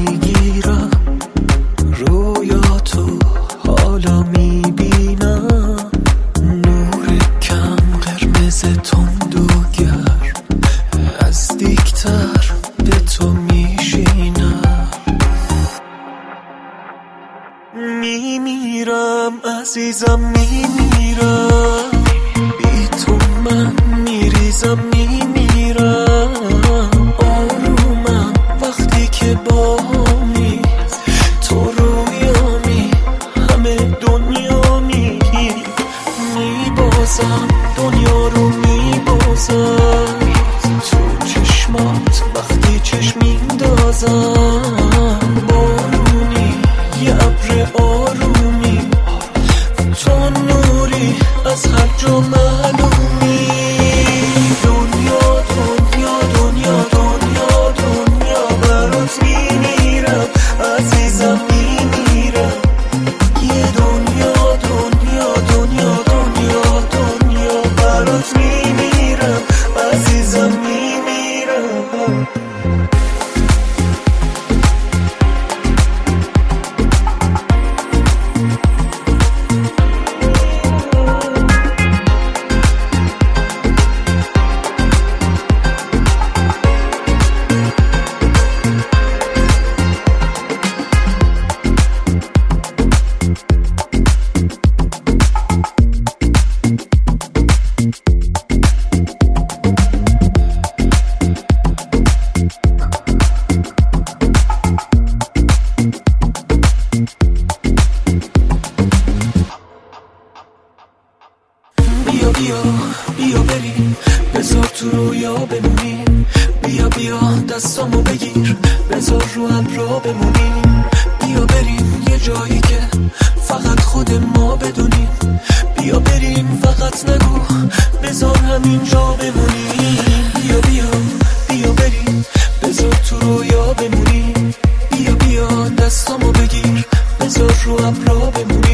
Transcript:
میگیرم رویاتو حالا میبینم نور کم قرمز تند و گرم از دیکتر به تو میشینم میمیرم عزیزم میمیرم بی تو من میریزم میمیرم آرومم وقتی که باهامی تو رویامی همه دنیامی میبازم دنیا رو میبازم تو چشمات وقتی چشم میندازم بارونی یه ابر آرومی تو نوری از هر جا معلومی دنیا دنیا دنیا دنیا دنیا برات میمیرم عزیزم میمیرم یه دنیا دنیا دنیا دنیا دنیا برات میمیرم عزیزم میمیرم بیا بیا بیا بریم بذار تو رویا بمونیم بیا بیا دستامو بگیر بذار رو ابرا بمونیم بیا بریم یه جایی که فقط خود ما بدونیم بیا بریم فقط نگو بذار همینجا بمونیم بیا بیا بیا بریم بذار تو رویا بمونیم بیا بیا دستامو بگیر بذار رو ابرا بمونیم